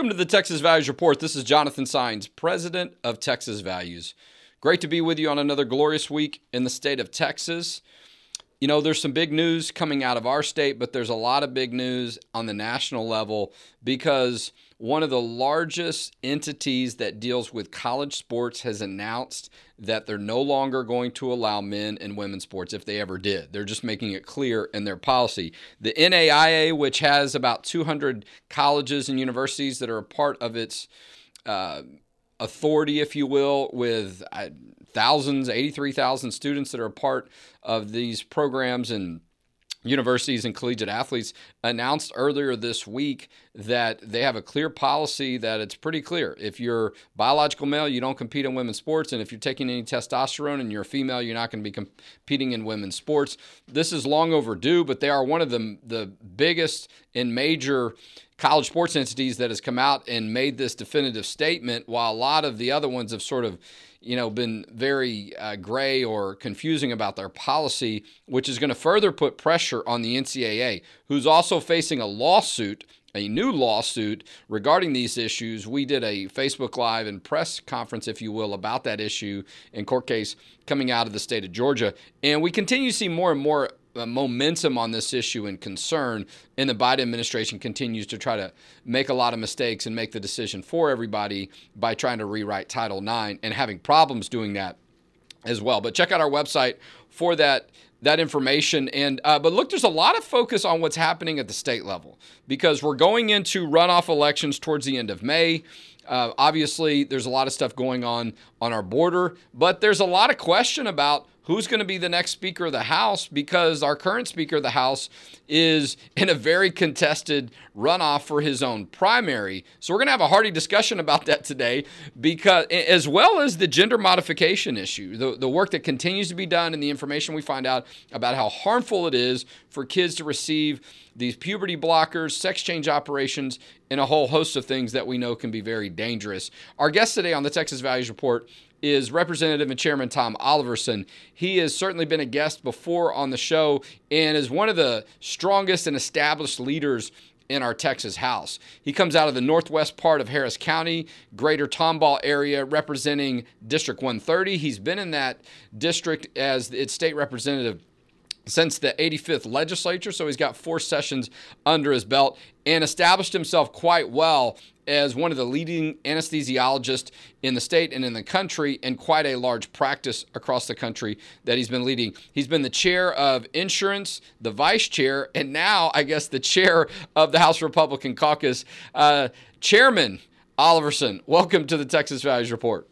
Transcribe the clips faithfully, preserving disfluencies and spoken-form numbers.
Welcome to the Texas Values Report. This is Jonathan Saenz, president of Texas Values. Great to be with you on another glorious week in the state of Texas. You know, there's some big news coming out of our state, but there's a lot of big news on the national level because one of the largest entities that deals with college sports has announced that they're no longer going to allow men and women's sports if they ever did. They're just making it clear in their policy. The N A I A, which has about two hundred colleges and universities that are a part of its uh, authority, if you will, with uh, thousands, eighty-three thousand students that are a part of these programs and universities and collegiate athletes, announced earlier this week that they have a clear policy that it's pretty clear. If you're biological male, you don't compete in women's sports. And if you're taking any testosterone and you're a female, you're not going to be competing in women's sports. This is long overdue, but they are one of the, the biggest and major college sports entities that has come out and made this definitive statement, while a lot of the other ones have sort of you know, been very uh, gray or confusing about their policy, which is going to further put pressure on the N C double A, who's also facing a lawsuit, a new lawsuit regarding these issues. We did a Facebook Live and press conference, if you will, about that issue and court case coming out of the state of Georgia. And we continue to see more and more Uh, momentum on this issue and concern, and the Biden administration continues to try to make a lot of mistakes and make the decision for everybody by trying to rewrite Title nine and having problems doing that as well. But check out our website for that that information. And uh, but look, there's a lot of focus on what's happening at the state level because we're going into runoff elections towards the end of May. Uh, obviously, there's a lot of stuff going on on our border, but there's a lot of question about who's going to be the next Speaker of the House because our current Speaker of the House is in a very contested runoff for his own primary. So we're going to have a hearty discussion about that today, because as well as the gender modification issue, the, the work that continues to be done and the information we find out about how harmful it is for kids to receive these puberty blockers, sex change operations, and a whole host of things that we know can be very dangerous. Our guest today on the Texas Values Report is Representative and Chairman Tom Oliverson. He has certainly been a guest before on the show and is one of the strongest and established leaders in our Texas House. He comes out of the northwest part of Harris County, greater Tomball area, representing District one thirty. He's been in that district as its state representative since the eighty-fifth legislature, so he's got four sessions under his belt and established himself quite well as one of the leading anesthesiologists in the state and in the country, and quite a large practice across the country that he's been leading. He's been the chair of insurance, the vice chair, and now, I guess, the chair of the House Republican Caucus. Uh, Chairman Oliverson, welcome to the Texas Values Report.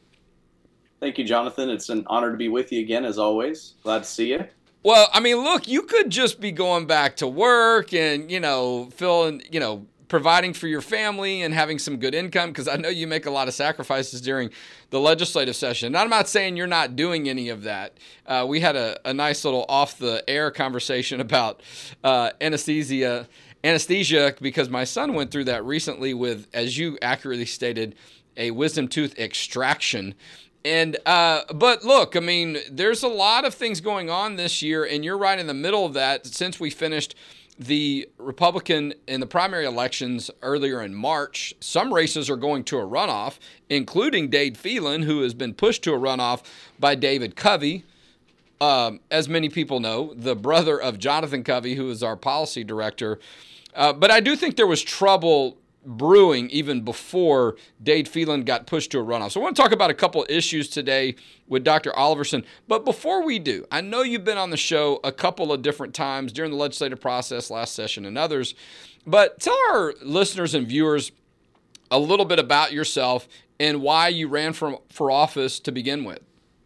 Thank you, Jonathan. It's an honor to be with you again, as always. Glad to see you. Well, I mean, look, you could just be going back to work and, you know, filling, you know, providing for your family and having some good income, because I know you make a lot of sacrifices during the legislative session. And I'm not saying you're not doing any of that. Uh, we had a, a nice little off-the-air conversation about uh, anesthesia, anesthesia, because my son went through that recently with, as you accurately stated, a wisdom tooth extraction. And, uh, but look, I mean, there's a lot of things going on this year, and you're right in the middle of that since we finished the Republican in the primary elections earlier in March. Some races are going to a runoff, including Dade Phelan, who has been pushed to a runoff by David Covey. Um, as many people know, the brother of Jonathan Covey, who is our policy director. Uh, but I do think there was trouble brewing even before Dade Phelan got pushed to a runoff. So I want to talk about a couple issues today with Doctor Oliverson. But before we do, I know you've been on the show a couple of different times during the legislative process, last session and others. But tell our listeners and viewers a little bit about yourself and why you ran for, for office to begin with.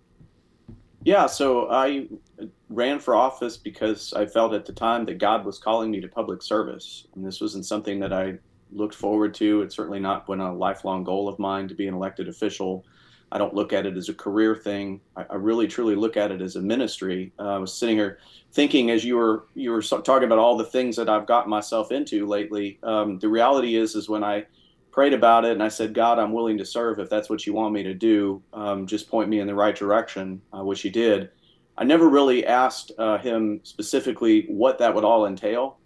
Yeah, so I ran for office because I felt at the time that God was calling me to public service. And this wasn't something that I looked forward to. It's certainly not been a lifelong goal of mine to be an elected official. I don't look at it as a career thing. I, I really, truly look at it as a ministry. Uh, I was sitting here thinking, as you were you were talking about all the things that I've gotten myself into lately. Um, the reality is, is when I prayed about it and I said, God, I'm willing to serve if that's what you want me to do. Um, just point me in the right direction, uh, which he did. I never really asked uh, him specifically what that would all entail.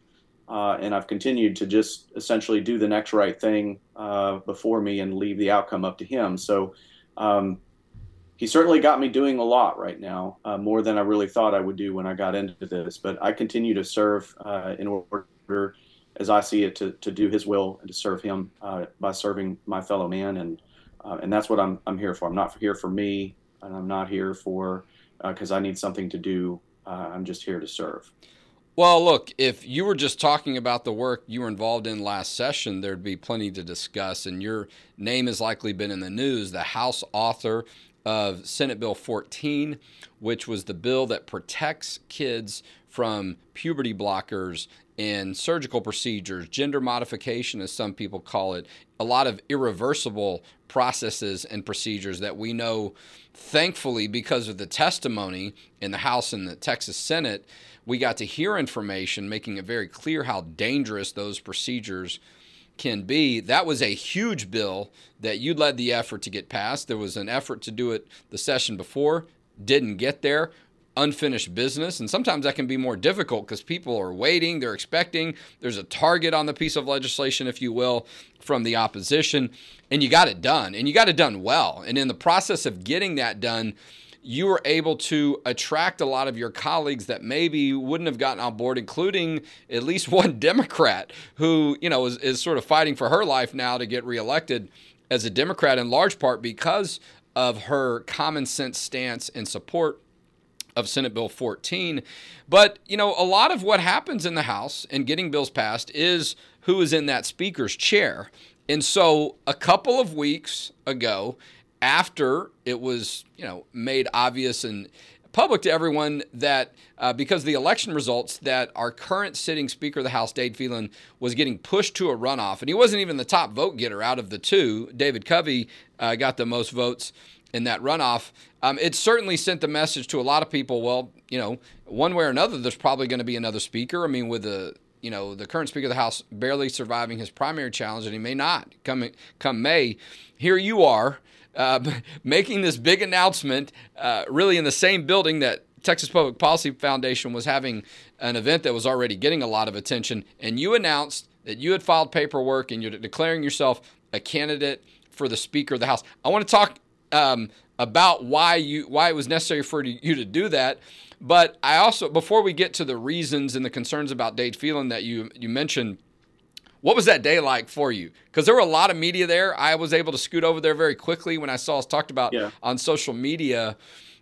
Uh, and I've continued to just essentially do the next right thing uh, before me and leave the outcome up to him. So um, he certainly got me doing a lot right now, uh, more than I really thought I would do when I got into this. But I continue to serve uh, in order, as I see it, to, to do his will and to serve him uh, by serving my fellow man. And uh, and that's what I'm I'm here for. I'm not here for me, and I'm not here for because uh, I need something to do. Uh, I'm just here to serve. Well, look, if you were just talking about the work you were involved in last session, there'd be plenty to discuss, and your name has likely been in the news. The House author of Senate Bill fourteen, which was the bill that protects kids from puberty blockers and surgical procedures, gender modification, as some people call it, a lot of irreversible processes and procedures that we know, thankfully, because of the testimony in the House and the Texas Senate, we got to hear information making it very clear how dangerous those procedures can be. That was a huge bill that you led the effort to get passed. There was an effort to do it the session before, didn't get there, unfinished business. And sometimes that can be more difficult because people are waiting, they're expecting, there's a target on the piece of legislation, if you will, from the opposition, and you got it done, and you got it done well. And in the process of getting that done, you were able to attract a lot of your colleagues that maybe wouldn't have gotten on board, including at least one Democrat who, you know, is, is sort of fighting for her life now to get reelected as a Democrat, in large part because of her common sense stance and support of Senate Bill fourteen. But, you know, a lot of what happens in the House and getting bills passed is who is in that speaker's chair. And so a couple of weeks ago, after it was, you know, made obvious and public to everyone that uh, because of the election results that our current sitting Speaker of the House, Dade Phelan, was getting pushed to a runoff. And he wasn't even the top vote getter out of the two. David Covey uh, got the most votes in that runoff. Um, it certainly sent the message to a lot of people, well, you know, one way or another, there's probably going to be another speaker. I mean, with the, you know, the current Speaker of the House barely surviving his primary challenge, and he may not come, come May. Here you are, Uh, making this big announcement, uh, really in the same building that Texas Public Policy Foundation was having an event that was already getting a lot of attention, and you announced that you had filed paperwork and you're declaring yourself a candidate for the Speaker of the House. I want to talk um, about why you why it was necessary for you to do that, but I also, before we get to the reasons and the concerns about Dade Phelan that you you mentioned, what was that day like for you? Because there were a lot of media there. I was able to scoot over there very quickly when I saw us talked about yeah. on social media.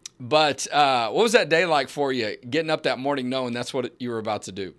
But uh, what was that day like for you, getting up that morning knowing that's what you were about to do?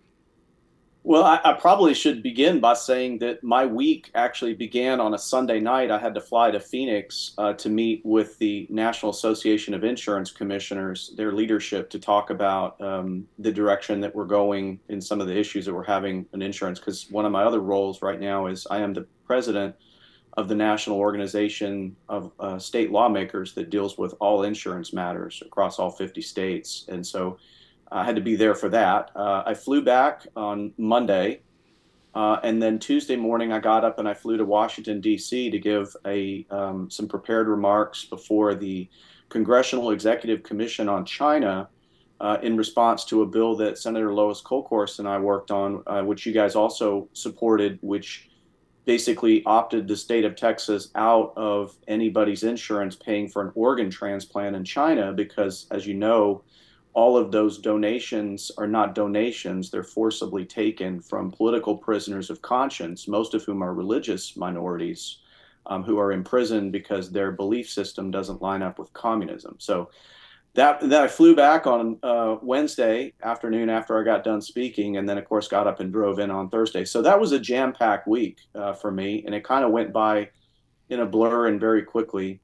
Well, I, I probably should begin by saying that my week actually began on a Sunday night. I had to fly to Phoenix uh, to meet with the National Association of Insurance Commissioners, their leadership, to talk about um, the direction that we're going in some of the issues that we're having in insurance. Because one of my other roles right now is I am the president of the National Organization of uh, State Lawmakers that deals with all insurance matters across all fifty states. And so I had to be there for that. Uh, I flew back on Monday, uh, and then Tuesday morning I got up and I flew to Washington, D C to give a um, some prepared remarks before the Congressional Executive Commission on China uh, in response to a bill that Senator Lois Kolkhorst and I worked on, uh, which you guys also supported, which basically opted the state of Texas out of anybody's insurance paying for an organ transplant in China because, as you know, all of those donations are not donations. They're forcibly taken from political prisoners of conscience, most of whom are religious minorities um, who are imprisoned because their belief system doesn't line up with communism. So that, that I flew back on uh, Wednesday afternoon after I got done speaking, and then, of course, got up and drove in on Thursday. So that was a jam-packed week uh, for me, and it kind of went by in a blur and very quickly.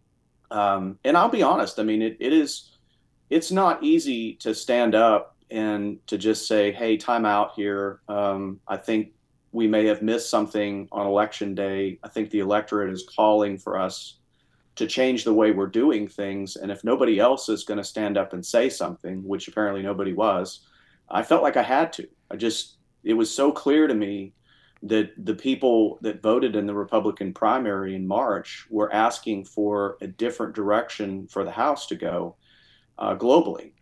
Um, and I'll be honest, I mean, it, it is... It's not easy to stand up and to just say, hey, time out here. Um, I think we may have missed something on election day. I think the electorate is calling for us to change the way we're doing things. And if nobody else is going to stand up and say something, which apparently nobody was, I felt like I had to. I just, it was so clear to me that the people that voted in the Republican primary in March were asking for a different direction for the House to go. Uh, globally,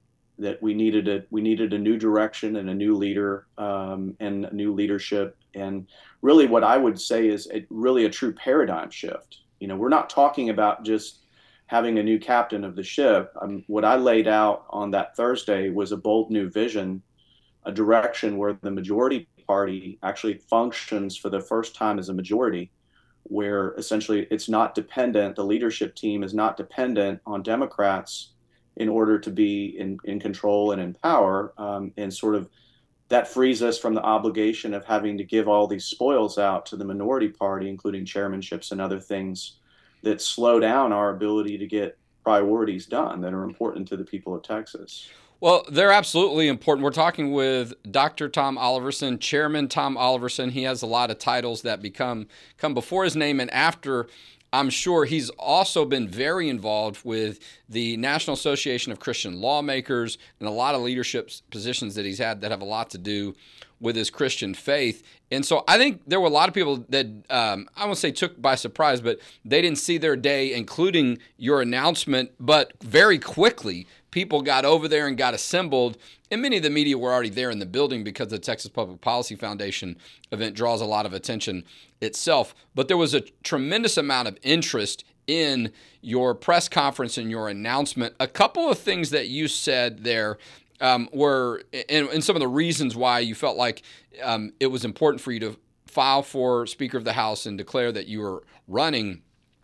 that we needed a we needed a new direction and a new leader, um, and a new leadership, and really what I would say is a, really a true paradigm shift. You know, we're not talking about just having a new captain of the ship. Um, what I laid out on that Thursday was a bold new vision, a direction where the majority party actually functions for the first time as a majority, where essentially it's not dependent, the leadership team is not dependent on Democrats in order to be in, in control and in power. Um, and sort of that frees us from the obligation of having to give all these spoils out to the minority party, including chairmanships and other things that slow down our ability to get priorities done that are important to the people of Texas. Well, they're absolutely important. We're talking with Doctor Tom Oliverson, Chairman Tom Oliverson. He has a lot of titles that become come before his name and after. I'm sure he's also been very involved with the National Association of Christian Lawmakers and a lot of leadership positions that he's had that have a lot to do with his Christian faith. And so I think there were a lot of people that um, I won't say took by surprise, but they didn't see their day, including your announcement. But very quickly, people got over there and got assembled. And many of the media were already there in the building because the Texas Public Policy Foundation event draws a lot of attention itself. But there was a tremendous amount of interest in your press conference and your announcement. A couple of things that you said there um, were, and, and some of the reasons why you felt like um, it was important for you to file for Speaker of the House and declare that you were running,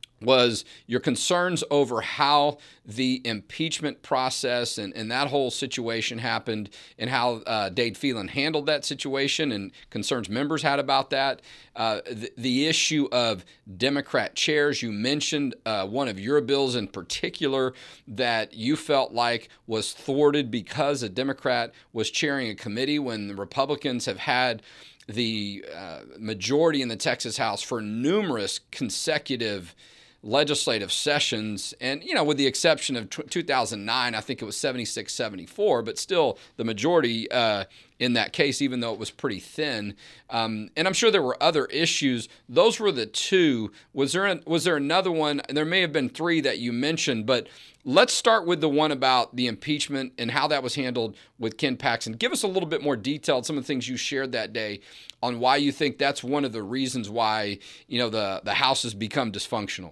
was your concerns over how the impeachment process and, and that whole situation happened and how uh, Dade Phelan handled that situation and concerns members had about that. Uh, the, the issue of Democrat chairs, you mentioned uh, one of your bills in particular that you felt like was thwarted because a Democrat was chairing a committee when the Republicans have had the uh, majority in the Texas House for numerous consecutive legislative sessions, and, you know, with the exception of t- two thousand nine, I think it was seventy-six seventy-four, but still the majority uh, in that case, even though it was pretty thin. Um, and I'm sure there were other issues. Those were the two. Was there a, was there another one? There may have been three that you mentioned, but let's start with the one about the impeachment and how that was handled with Ken Paxton. Give us a little bit more detail on some of the things you shared that day on why you think that's one of the reasons why, you know, the, the House has become dysfunctional.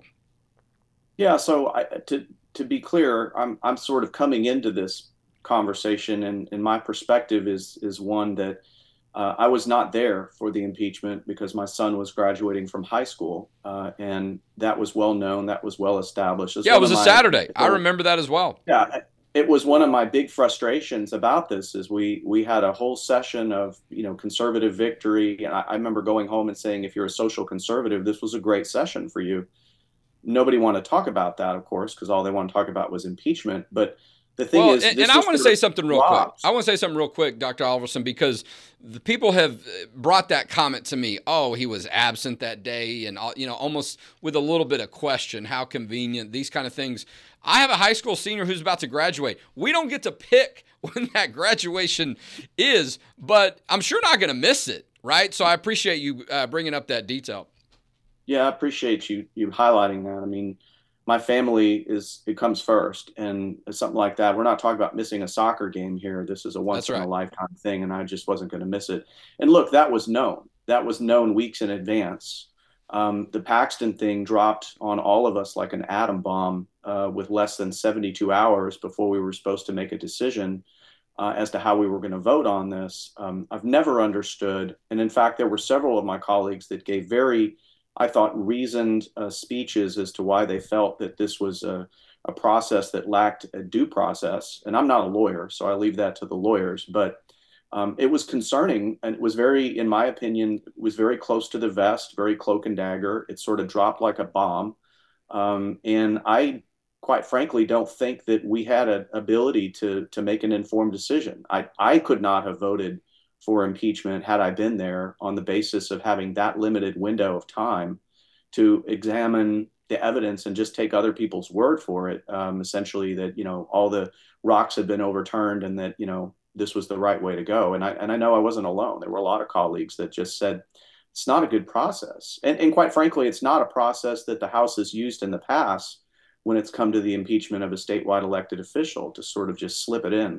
Yeah, so I, to to be clear, I'm I'm sort of coming into this conversation, and, and my perspective is is one that uh, I was not there for the impeachment because my son was graduating from high school, uh, and that was well known, that was well established. It yeah, it was a my, Saturday. I remember that as well. Yeah, it was one of my big frustrations about this. Is we we had a whole session of you know conservative victory, and I, I remember going home and saying, if you're a social conservative, this was a great session for you. Nobody wanted to talk about that, of course, because all they want to talk about was impeachment. But the thing well, is, and, and I want to say something real flops. quick. I want to say something real quick, Doctor Oliverson, because the people have brought that comment to me. Oh, he was absent that day, and you know, almost with a little bit of question. How convenient, these kind of things. I have a high school senior who's about to graduate. We don't get to pick when that graduation is, but I'm sure not going to miss it, right? So I appreciate you uh, bringing up that detail. Yeah, I appreciate you you highlighting that. I mean, my family is it comes first, and something like that. We're not talking about missing a soccer game here. This is a once in a lifetime thing, and I just wasn't going to miss it. And look, that was known. That was known weeks in advance. Um, the Paxton thing dropped on all of us like an atom bomb uh, with less than seventy-two hours before we were supposed to make a decision uh, as to how we were going to vote on this. Um, I've never understood, and in fact, there were several of my colleagues that gave very I thought, reasoned uh, speeches as to why they felt that this was a, a process that lacked a due process. And I'm not a lawyer, so I leave that to the lawyers. But um, it was concerning, and it was very, in my opinion, it was very close to the vest, very cloak and dagger. It sort of dropped like a bomb. Um, and I, quite frankly, don't think that we had an ability to, to make an informed decision. I, I could not have voted for impeachment had I been there on the basis of having that limited window of time to examine the evidence and just take other people's word for it, um, essentially that, you know, all the rocks had been overturned and that, you know, this was the right way to go. And I, and I know I wasn't alone. There were a lot of colleagues that just said, it's not a good process. And, and quite frankly, it's not a process that the House has used in the past when it's come to the impeachment of a statewide elected official to sort of just slip it in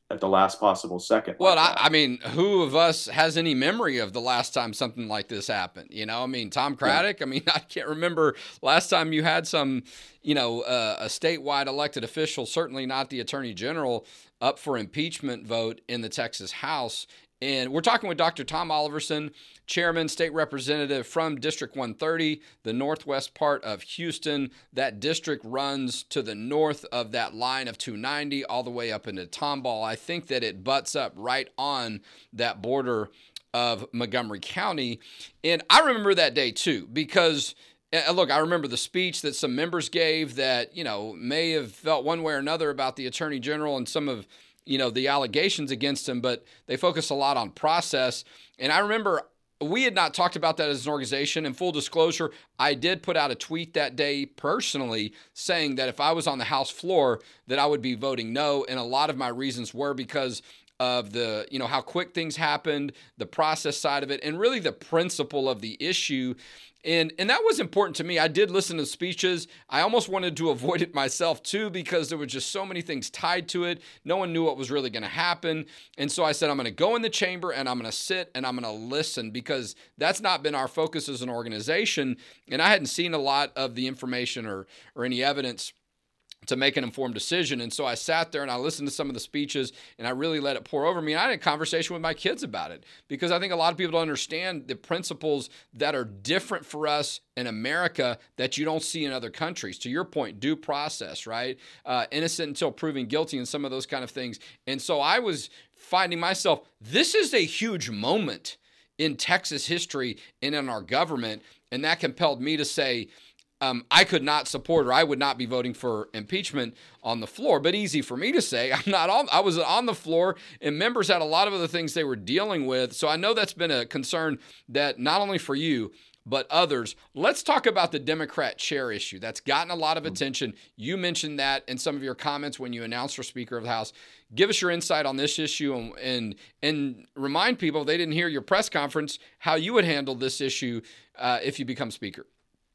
at the last possible second. Well, Like I, that. I mean, who of us has any memory of the last time something like this happened? You know, I mean, Tom Yeah. Craddock. I mean, I can't remember last time you had some, you know, uh, a statewide elected official, certainly not the attorney general, up for impeachment vote in the Texas House. And we're talking with Doctor Tom Oliverson, chairman, state representative from District one thirty, the northwest part of Houston. That district runs to the north of that line of two ninety all the way up into Tomball. I think that it butts up right on that border of Montgomery County. And I remember that day too, because uh, look, I remember the speech that some members gave that, you know, may have felt one way or another about the attorney general and some of, you know, the allegations against him, but they focus a lot on process. And I remember we had not talked about that as an organization. In full disclosure, I did put out a tweet that day personally saying that if I was on the House floor, that I would be voting no. And a lot of my reasons were because of the, you know, how quick things happened, the process side of it, and really the principle of the issue. And and that was important to me. I did listen to speeches. I almost wanted to avoid it myself too, because there were just so many things tied to it. No one knew what was really going to happen. And so I said, I'm going to go in the chamber and I'm going to sit and I'm going to listen, because that's not been our focus as an organization. And I hadn't seen a lot of the information or or any evidence to make an informed decision. And so I sat there and I listened to some of the speeches and I really let it pour over me. And I had a conversation with my kids about it, because I think a lot of people don't understand the principles that are different for us in America that you don't see in other countries. To your point, due process, right? Uh, innocent until proven guilty and some of those kind of things. And so I was finding myself, this is a huge moment in Texas history and in our government. And that compelled me to say, Um, I could not support, or I would not be voting for impeachment on the floor. But easy for me to say. I'm not on. I was on the floor, and members had a lot of other things they were dealing with. So I know that's been a concern that not only for you, but others. Let's talk about the Democrat chair issue. That's gotten a lot of attention. You mentioned that in some of your comments when you announced for Speaker of the House. Give us your insight on this issue, and and, and remind people, if they didn't hear your press conference, how you would handle this issue uh, if you become Speaker.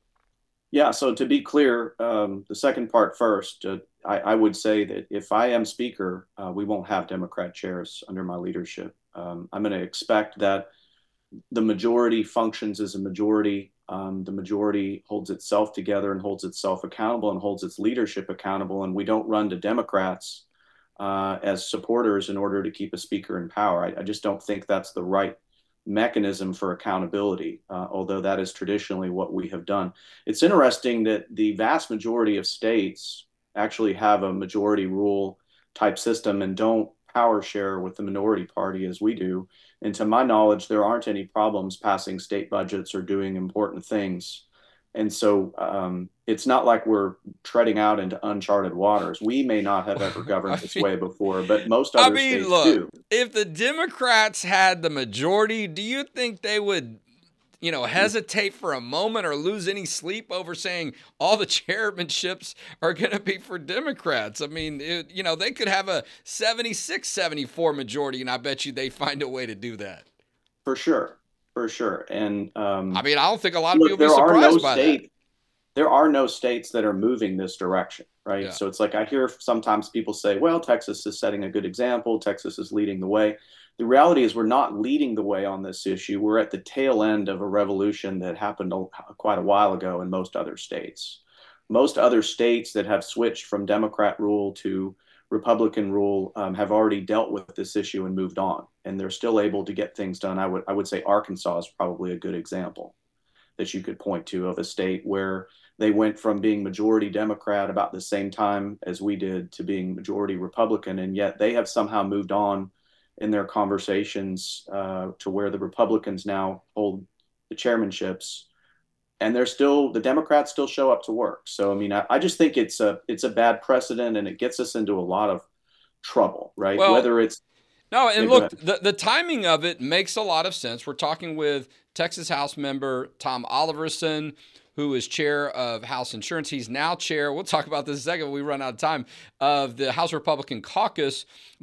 Yeah, so to be clear, um, the second part first, uh, I, I would say that if I am Speaker, uh, we won't have Democrat chairs under my leadership. Um, I'm going to expect that the majority functions as a majority. Um, the majority holds itself together and holds itself accountable and holds its leadership accountable. And we don't run to Democrats uh, as supporters in order to keep a Speaker in power. I, I just don't think that's the right mechanism for accountability, uh, although that is traditionally what we have done. It's interesting that the vast majority of states actually have a majority rule type system and don't power share with the minority party as we do. And to my knowledge, there aren't any problems passing state budgets or doing important things. And so um, it's not like we're treading out into uncharted waters. We may not have ever governed this way before, but most other I mean, states look, do. If the Democrats had the majority, do you think they would, you know, hesitate for a moment or lose any sleep over saying all the chairmanships are going to be for Democrats? I mean, it, you know, they could have a seventy-six seventy-four majority, and I bet you they find a way to do that. For sure. For sure. And um, I mean, I don't think a lot of look, people will be there are surprised no by state, that. There are no states that are moving this direction, right? Yeah. So it's like I hear sometimes people say, well, Texas is setting a good example. Texas is leading the way. The reality is we're not leading the way on this issue. We're at the tail end of a revolution that happened quite a while ago in most other states. Most other states that have switched from Democrat rule to Republican rule um, have already dealt with this issue and moved on, and they're still able to get things done. I would I would say Arkansas is probably a good example that you could point to of a state where they went from being majority Democrat about the same time as we did to being majority Republican, and yet they have somehow moved on in their conversations uh, to where the Republicans now hold the chairmanships. And they're still, the Democrats still show up to work. So, I mean, I, I just think it's a, it's a bad precedent, and it gets us into a lot of trouble, right? Well, Whether it's, no, and yeah, look, the, the timing of it makes a lot of sense. We're talking with Texas House member Tom Oliverson, who is chair of House Insurance. He's now chair, we'll talk about this in a second when we run out of time, of the House Republican Caucus. But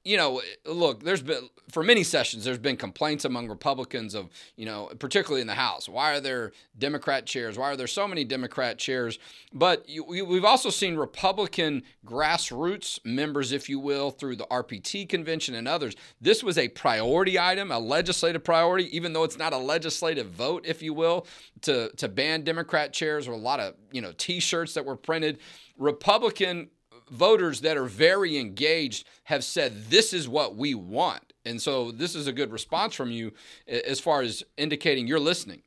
you know, look, there's been, for many sessions, there's been complaints among Republicans of, you know, particularly in the House. Why are there Democrat chairs? Why are there so many Democrat chairs? But you, we've also seen Republican grassroots members, if you will, through the R P T convention and others. This was a priority item, a legislative priority, even though it's not a legislative vote, if you will, to, to ban Democrat chairs, or a lot of, you know, T-shirts that were printed. Republican voters that are very engaged have said, this is what we want. And so this is a good response from you as far as indicating you're listening.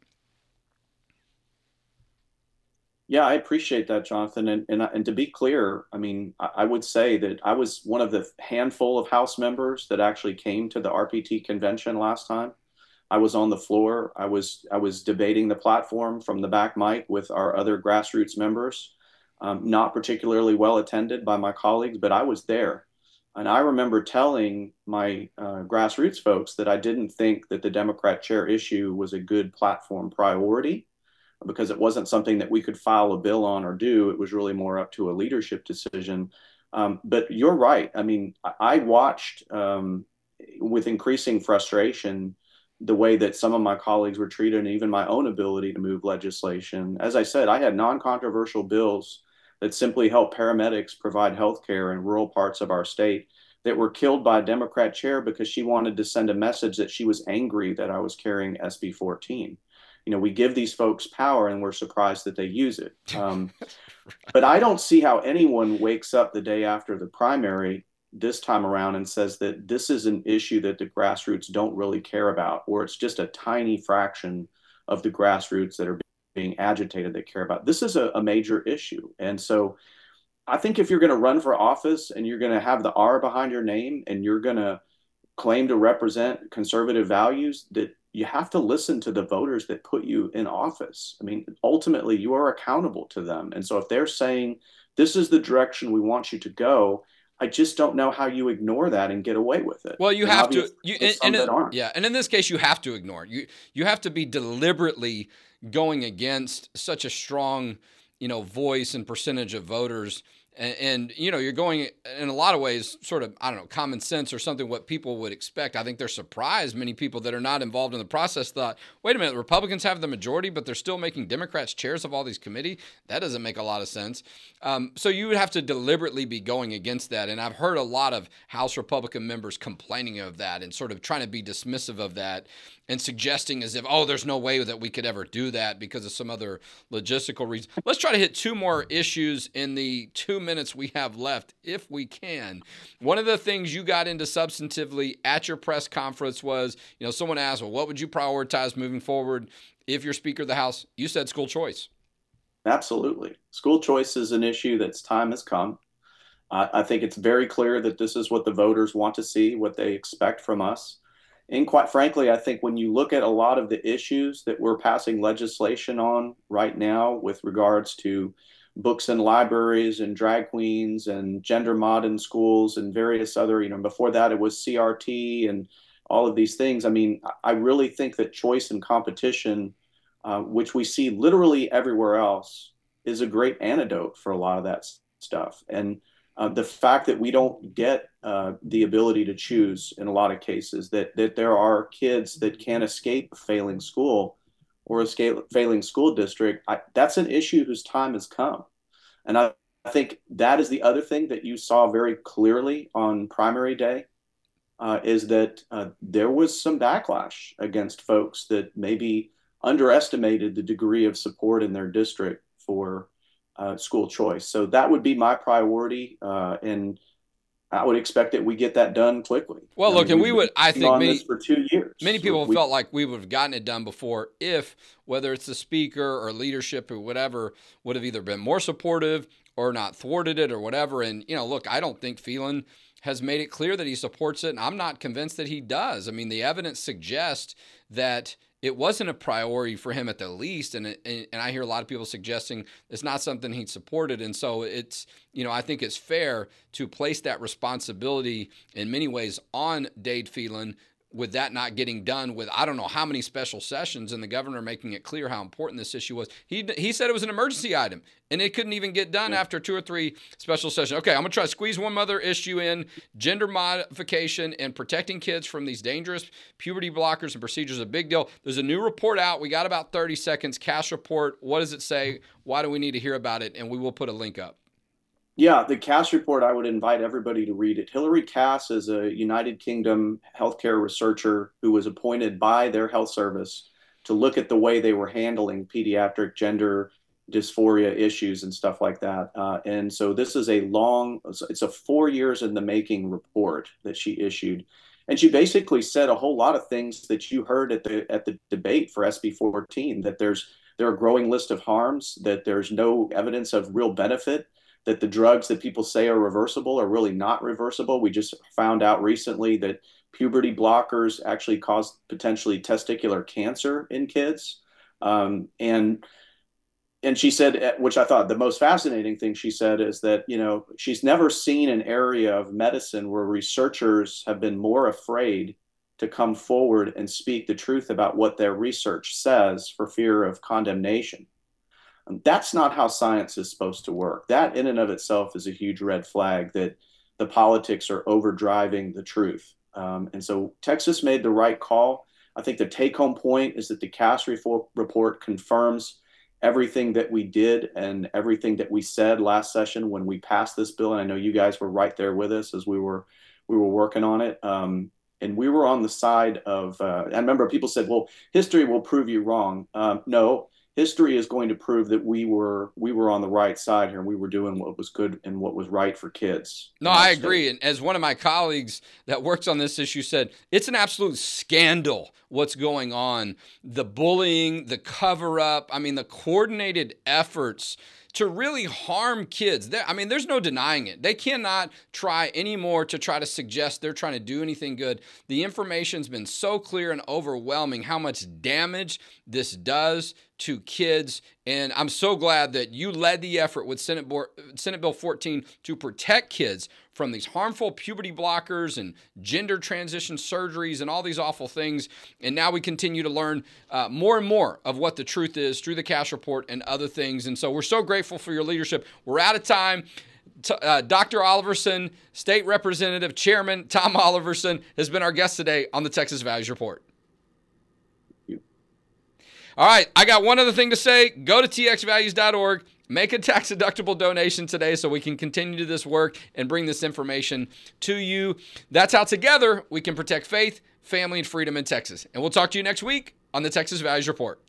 Yeah, I appreciate that, Jonathan. And, and, and to be clear, I mean, I, I would say that I was one of the handful of House members that actually came to the R P T convention last time. I was on the floor. I was, I was debating the platform from the back mic with our other grassroots members. Um, not particularly well attended by my colleagues, but I was there. And I remember telling my uh, grassroots folks that I didn't think that the Democrat chair issue was a good platform priority, because it wasn't something that we could file a bill on or do. It was really more up to a leadership decision. Um, but you're right. I mean, I watched um, with increasing frustration the way that some of my colleagues were treated, and even my own ability to move legislation. As I said, I had non-controversial bills that simply help paramedics provide health care in rural parts of our state that were killed by a Democrat chair because she wanted to send a message that she was angry that I was carrying S B fourteen. You know, we give these folks power and we're surprised that they use it. Um, but I don't see how anyone wakes up the day after the primary this time around and says that this is an issue that the grassroots don't really care about, or it's just a tiny fraction of the grassroots that are being agitated that care about. This is a, a major issue. And so I think if you're going to run for office and you're going to have the R behind your name and you're going to claim to represent conservative values, that you have to listen to the voters that put you in office. I mean, ultimately, you are accountable to them. And so if they're saying, this is the direction we want you to go, I just don't know how you ignore that and get away with it. Well, you and have to, you, and, and it, aren't. yeah, and in this case, you have to ignore it. You you have to be deliberately going against such a strong, you know, voice and percentage of voters. And, and, you know, you're going in a lot of ways, sort of, I don't know, common sense or something, what people would expect. I think they're surprised. Many people that are not involved in the process thought, wait a minute, the Republicans have the majority, but they're still making Democrats chairs of all these committees. That doesn't make a lot of sense. Um, so you would have to deliberately be going against that. And I've heard a lot of House Republican members complaining of that and sort of trying to be dismissive of that and suggesting as if, oh, there's no way that we could ever do that because of some other logistical reasons. Let's try to hit two more issues in the two minutes we have left, if we can. One of the things you got into substantively at your press conference was, you know, someone asked, well, what would you prioritize moving forward if you're Speaker of the House? You said school choice. Absolutely. School choice is an issue that's time has come. Uh, I think it's very clear that this is what the voters want to see, what they expect from us. And quite frankly, I think when you look at a lot of the issues that we're passing legislation on right now with regards to books and libraries and drag queens and gender mod in schools and various other, you know, before that it was C R T and all of these things. I mean, I really think that choice and competition, uh, which we see literally everywhere else, is a great antidote for a lot of that stuff. And Uh, the fact that we don't get uh, the ability to choose in a lot of cases, that that there are kids that can't escape failing school or escape failing school district, I, that's an issue whose time has come. And I, I think that is the other thing that you saw very clearly on primary day, uh, is that uh, there was some backlash against folks that maybe underestimated the degree of support in their district for Uh, school choice. So that would be my priority, uh, and I would expect that we get that done quickly. Well, I look, mean, and we would, I think, on many, this for two years. many people we, felt like we would have gotten it done before if, whether it's the speaker or leadership or whatever, would have either been more supportive or not thwarted it or whatever. And, you know, look, I don't think Phelan has made it clear that he supports it, and I'm not convinced that he does. I mean, the evidence suggests that it wasn't a priority for him at the least, and and I hear a lot of people suggesting it's not something he supported, and so it's, you know, I think it's fair to place that responsibility in many ways on Dade Phelan with that not getting done with I don't know how many special sessions and the governor making it clear how important this issue was. He he said it was an emergency item and it couldn't even get done after two or three special sessions. Okay, I'm going to try to squeeze one other issue in. Gender modification and protecting kids from these dangerous puberty blockers and procedures is a big deal. There's a new report out. We got about thirty seconds. Cass report. What does it say? Why do we need to hear about it? And we will put a link up. Yeah, the Cass report, I would invite everybody to read it. Hilary Cass is a United Kingdom healthcare researcher who was appointed by their health service to look at the way they were handling pediatric gender dysphoria issues and stuff like that. Uh, and so this is a long, it's a four years in the making report that she issued. And she basically said a whole lot of things that you heard at the at the debate for S B fourteen, that there's there are a growing list of harms, that there's no evidence of real benefit, that the drugs that people say are reversible are really not reversible. We just found out recently that puberty blockers actually cause potentially testicular cancer in kids. Um, and and she said, which I thought the most fascinating thing she said is that, you know, she's never seen an area of medicine where researchers have been more afraid to come forward and speak the truth about what their research says for fear of condemnation. That's not how science is supposed to work. That in and of itself is a huge red flag that the politics are overdriving the truth. Um, and so Texas made the right call. I think the take-home point is that the Cass report confirms everything that we did and everything that we said last session when we passed this bill. And I know you guys were right there with us as we were we were working on it. Um, and we were on the side of, uh, I remember people said, well, history will prove you wrong. Um, no. History is going to prove that we were we were on the right side here and we were doing what was good and what was right for kids. No, I agree. And as one of my colleagues that works on this issue said, it's an absolute scandal what's going on. The bullying, the cover-up, I mean, the coordinated efforts to really harm kids. I mean, there's no denying it. They cannot try anymore to try to suggest they're trying to do anything good. The information's been so clear and overwhelming how much damage this does to kids. And I'm so glad that you led the effort with Senate, Board, Senate Bill fourteen to protect kids from these harmful puberty blockers and gender transition surgeries and all these awful things. And now we continue to learn uh, more and more of what the truth is through the Cass report and other things. And so we're so grateful for your leadership. We're out of time. T- uh, Doctor Oliverson, State Representative Chairman Tom Oliverson, has been our guest today on the Texas Values Report. All right, I got one other thing to say. Go to T X values dot org. Make a tax-deductible donation today so we can continue this work and bring this information to you. That's how together we can protect faith, family, and freedom in Texas. And we'll talk to you next week on the Texas Values Report.